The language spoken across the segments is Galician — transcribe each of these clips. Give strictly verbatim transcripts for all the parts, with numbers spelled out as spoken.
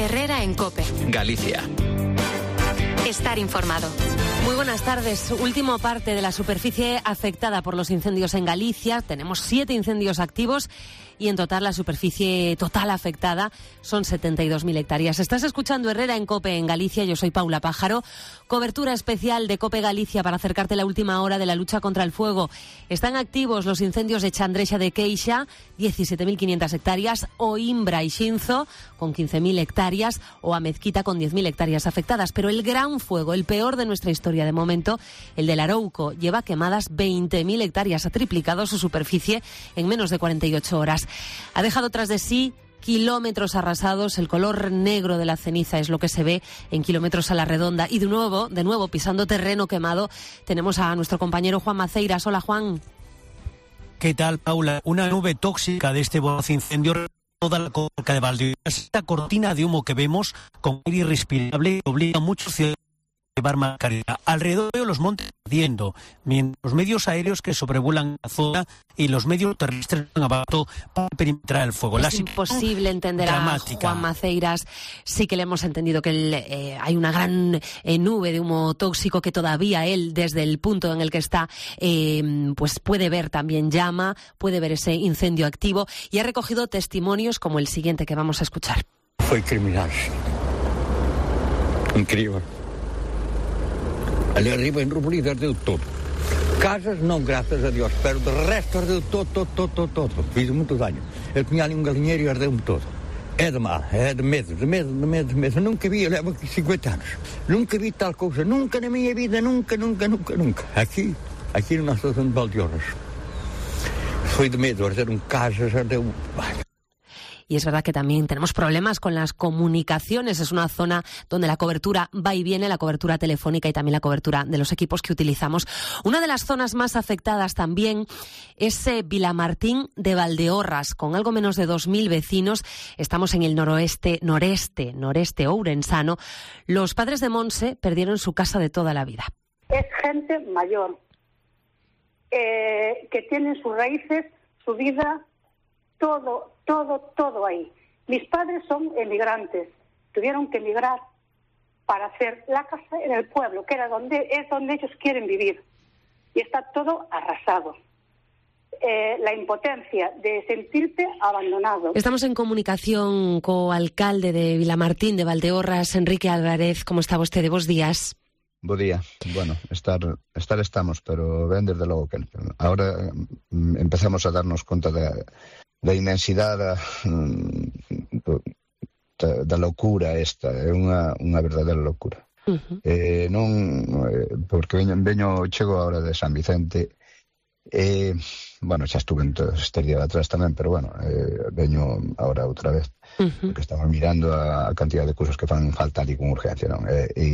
Herrera en COPE. Galicia. Estar informado. Muy buenas tardes. Último parte de la superficie afectada por los incendios en Galicia. Tenemos siete incendios activos y en total la superficie total afectada son setenta y dos mil hectáreas. Estás escuchando Herrera en COPE en Galicia. Yo soy Paula Pájaro. Cobertura especial de COPE Galicia para acercarte la última hora de la lucha contra el fuego. Están activos los incendios de Chandrexa de Queixa, diecisiete mil quinientas hectáreas, o Imbra y Xinzo, con quince mil hectáreas, o a Mezquita, con diez mil hectáreas afectadas. Pero el gran fuego, el peor de nuestra historia de momento, el del Arouco, lleva quemadas veinte mil hectáreas, ha triplicado su superficie en menos de cuarenta y ocho horas. Ha dejado tras de sí kilómetros arrasados, el color negro de la ceniza es lo que se ve en kilómetros a la redonda. Y de nuevo, de nuevo, pisando terreno quemado, tenemos a nuestro compañero Juan Maceiras. Hola, Juan. ¿Qué tal, Paula? Una nube tóxica de este voraz incendio toda la comarca de Valdeorras. Esta cortina de humo que vemos con aire irrespirable obliga a muchos ciudadanos a llevar mascarilla. Alrededor veo los montes ardiendo, mientras los medios aéreos que sobrevuelan la zona y los medios terrestres han abajo para perimetrar el fuego. Es la imposible entender dramática. a Juan Maceiras. Sí que le hemos entendido que el, eh, hay una gran eh, nube de humo tóxico que todavía él, desde el punto en el que está, eh, pues puede ver también llama, puede ver ese incendio activo, y ha recogido testimonios como el siguiente que vamos a escuchar. Foi criminal. Incrível. Ali arriba en Rubulí ardeu todo. Casas non, grazas a Dios, pero de resto ardeu todo, todo, todo, todo, todo. Fiz muito daño. Eu tinha ali un galiñeiro e ardeu-me todo. É de mal, é de medo, de medo, de medo, de medo. Nunca vi, eu levo aqui cincuenta anos. Nunca vi tal cousa, nunca na minha vida, nunca, nunca, nunca, nunca. Aqui, aqui na nossa zona de Valdeorras. Foi de medo, arderam casas, ardeu... Y es verdad que también tenemos problemas con las comunicaciones. Es una zona donde la cobertura va y viene, la cobertura telefónica y también la cobertura de los equipos que utilizamos. Una de las zonas más afectadas también es eh, Vilamartín de Valdeorras, con algo menos de dos mil vecinos. Estamos en el noroeste, noreste, noreste ourensano. Los padres de Monse perdieron su casa de toda la vida. Es gente mayor, eh, que tiene sus raíces, su vida, todo, todo, todo ahí. Mis padres son emigrantes, tuvieron que emigrar para hacer la casa en el pueblo, que era donde es donde ellos quieren vivir, y está todo arrasado. Eh, la impotencia de sentirte abandonado. Estamos en comunicación co alcalde de Vilamartín de Valdeorras, Enrique Álvarez. ¿Cómo está vostede? Bos días. Bo día. Bueno, estar estar estamos, pero ben desde logo que ahora mm, empezamos a darnos conta de da inmensidade da, da, da locura esta, é unha, unha verdadeira locura. Uh-huh. Eh, non, eh, porque veño, veño, chego agora de San Vicente, eh, bueno, xa estuve en todo este día de atrás tamén, pero bueno, eh, veño agora outra vez, uh-huh. porque estamos mirando a, a cantidad de cursos que fan falta ali con urgencia, non? Eh, e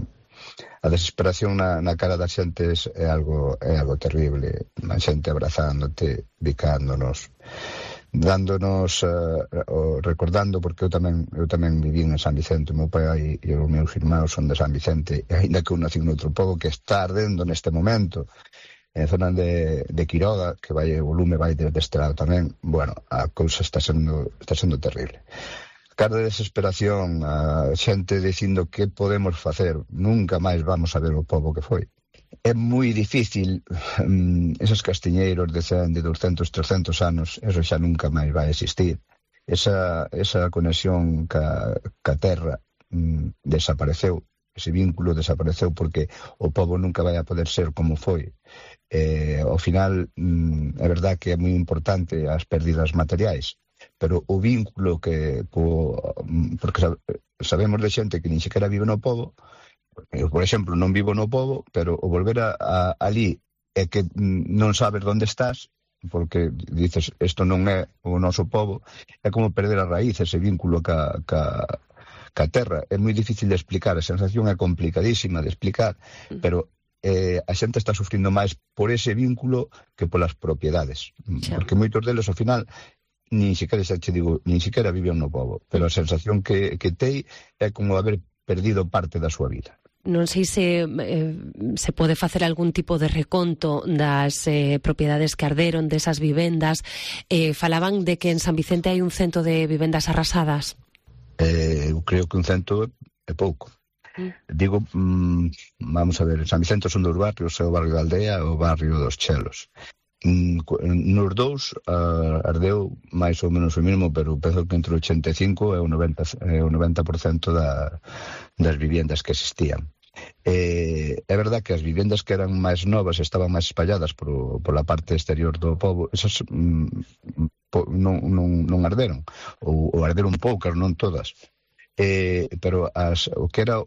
a desesperación na, na cara das xentes é algo, é algo terrible, a xente abrazándote, bicándonos, dándonos, uh, recordando, porque eu tamén eu tamén viví en San Vicente, o meu pai e os meus irmãos son de San Vicente, e ainda que eu nací noutro pobo que está ardendo neste momento, en zona de, de Quiroga, que vai, o lume vai desde este lado tamén, bueno, a cousa está sendo, está sendo terrible. Cara de desesperación, a xente dicindo que podemos facer, nunca máis vamos a ver o pobo que foi. É moi difícil, um, esos castiñeiros de cen, de doscientos, trescentos anos, eso xa nunca máis vai existir. Esa, esa conexión ca, ca terra um, desapareceu, ese vínculo desapareceu porque o pobo nunca vai a poder ser como foi. Eh, ao final, um, é verdad que é moi importante as pérdidas materiais, pero o vínculo que, po, porque sabemos de xente que nin sequera vive no pobo. Eu, por exemplo, non vivo no pobo, pero o volver a, a ali é que non sabes onde estás, porque dices, isto non é o noso pobo, é como perder a raíz, ese vínculo ca, ca, ca terra. É moi difícil de explicar, a sensación é complicadísima de explicar, pero eh, a xente está sufrindo máis por ese vínculo que polas propiedades, xa. Porque moitos deles, ao final, nin siquiera, xa te digo, nin siquiera viven no pobo, pero a sensación que, que tei é como haber perdido parte da súa vida. Non sei se eh, se pode facer algún tipo de reconto das eh, propiedades que arderon, desas vivendas. Eh, falaban de que en San Vicente hai un cento de vivendas arrasadas. Eh, eu creo que un cento é pouco. Mm. Digo, mm, vamos a ver, San Vicente son dos barrios, é o barrio da Aldea e o barrio dos Chelos. Mm, nos dous uh, ardeu máis ou menos o mesmo, pero penso que entre o ochenta e cinco e o noventa, eh, o noventa por cento da, das viviendas que existían. Eh, é verdad que as vivendas que eran máis novas estaban máis espalladas por, por la parte exterior do pobo, esas mm, po, non, non, non arderon, ou, ou arderon poucas, non todas. Eh, pero as, o que era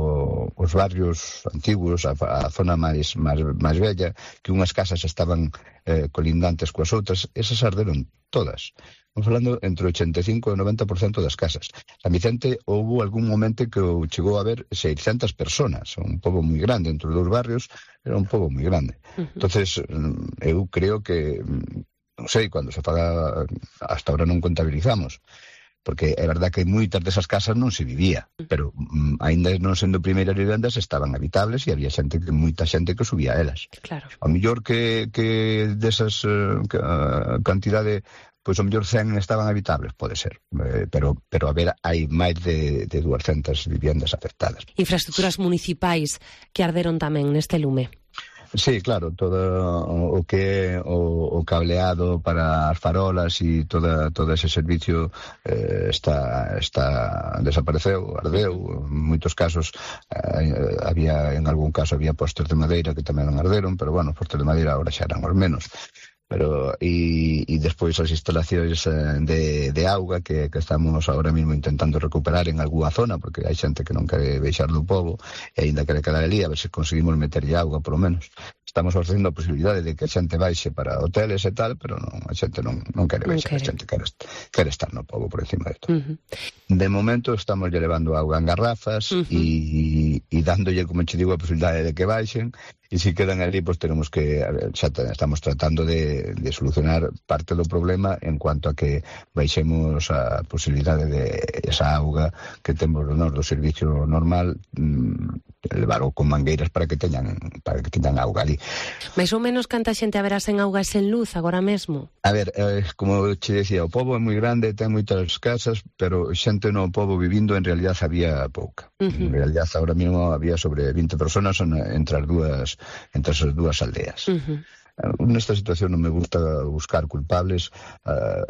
o, os barrios antiguos, a, a zona máis, máis, máis bella, que unhas casas estaban eh, colindantes coas outras, esas arderon todas. Estamos falando entre o ochenta e cinco e o noventa por cento das casas. San Vicente houve algún momento que chegou a haber seiscentas personas, un pobo moi grande, entre os dous barrios era un pobo moi grande. Uh-huh. Entonces eu creo que, non sei, cando se faga, hasta ahora non contabilizamos, porque é verdad que moitas desas casas non se vivía, pero mm, aínda non sendo primeiras vivendas estaban habitables e había xente que moita xente que subía a elas. Claro. O mellor que, que desas uh, cantidade, pois o mellor cen estaban habitables, pode ser, eh, pero pero a ver, hai máis de, de duascentas viviendas afectadas. Infraestructuras municipais que arderon tamén neste lume. Sí, claro, todo o que é o, o cableado para as farolas e toda, todo ese servicio eh, está, está desapareceu, ardeu. En moitos casos eh, había, en algún caso había postes de madeira que tamén arderon, pero bueno, os postes de madeira agora xa eran os menos. Pero e, e despois as instalacións de, de auga que, que estamos agora mesmo intentando recuperar en algunha zona, porque hai xente que non quere baixar do pobo e aínda quere quedar ali, a ver se conseguimos meterlle auga polo menos. Estamos ofrecendo a posibilidade de que a xente baixe para hoteles e tal, pero non, a xente non, non quere baixar, a xente quere, quere estar no pobo por encima de todo. Uh-huh. De momento estamos lle levando auga en garrafas uh-huh. e, e dándolle, como che digo, a posibilidade de que baixen. E se quedan ali, pois tenemos que, xa estamos tratando de, de solucionar parte do problema en cuanto a que baixemos a posibilidade de esa auga que temos no do servicio normal, mmm, levarlo con mangueiras para que teñan para que teñan auga ali. Mais ou menos canta xente haberá sen auga e sen luz agora mesmo? A ver, eh, como che decía, o pobo é moi grande, ten moitas casas, pero xente no pobo vivindo en realidad había pouca. Uh-huh. En realidad agora mesmo había sobre vinte personas entre as dúas entre as dúas aldeas. Uh-huh. Nesta situación non me gusta buscar culpables. Uh,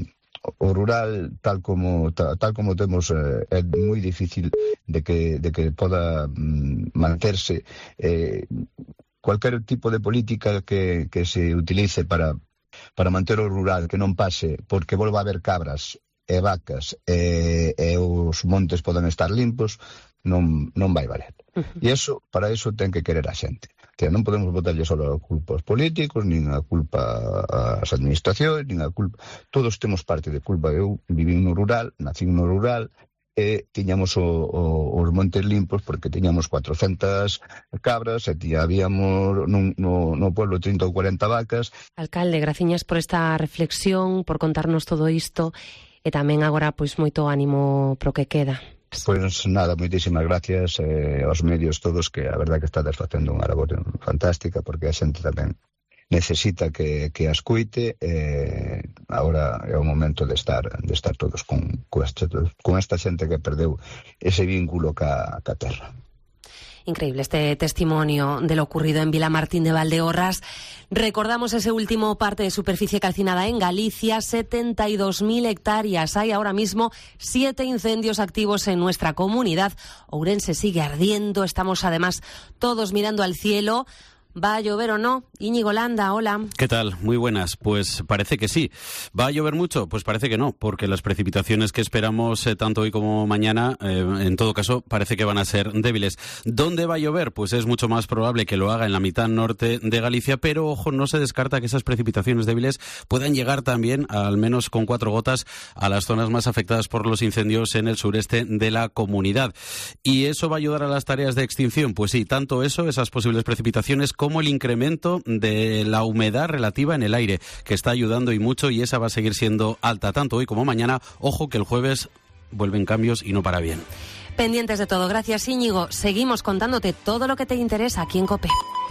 o rural, tal como tal, tal como temos, eh, é moi difícil de que, de que poda mm, manterse. Eh, cualquier tipo de política que, que se utilice para, para manter o rural, que non pase porque volva a haber cabras e vacas e, e os montes poden estar limpos, non, non vai valer. Uh-huh. E eso, para eso ten que querer a xente. Que non podemos botarlle só a culpa aos políticos, nin a culpa ás administracións, nin a culpa... Todos temos parte de culpa. Eu viví no rural, nací no rural, e tiñamos o, o, os montes limpos porque tiñamos cuatrocentas cabras e habíamos no, no, no pueblo trinta ou cuarenta vacas. Alcalde, graciñas por esta reflexión, por contarnos todo isto, e tamén agora pois moito ánimo pro que queda. Pois nada, moitísimas gracias eh, aos medios todos, que a verdad que estades facendo unha labor fantástica, porque a xente tamén necesita que, que as cuite. Eh, agora é o momento de estar de estar todos con, con, esta, con esta xente que perdeu ese vínculo ca, ca terra. Increíble este testimonio de lo ocurrido en Vilamartín de Valdeorras. Recordamos ese último parte de superficie calcinada en Galicia, setenta y dos mil hectáreas. Hay ahora mismo siete incendios activos en nuestra comunidad. Ourense sigue ardiendo. Estamos además todos mirando al cielo. ¿Va a llover o no? Íñigo Landa, hola. ¿Qué tal? Muy buenas. Pues parece que sí. ¿Va a llover mucho? Pues parece que no, porque las precipitaciones que esperamos eh, tanto hoy como mañana, eh, en todo caso, parece que van a ser débiles. ¿Dónde va a llover? Pues es mucho más probable que lo haga en la mitad norte de Galicia, pero ojo, no se descarta que esas precipitaciones débiles puedan llegar también, al menos con cuatro gotas, a las zonas más afectadas por los incendios en el sureste de la comunidad. ¿Y eso va a ayudar a las tareas de extinción? Pues sí, tanto eso, esas posibles precipitaciones, como el incremento de la humedad relativa en el aire, que está ayudando y mucho, y esa va a seguir siendo alta tanto hoy como mañana. Ojo que el jueves vuelven cambios y no para bien. Pendientes de todo. Gracias, Íñigo. Seguimos contándote todo lo que te interesa aquí en COPE.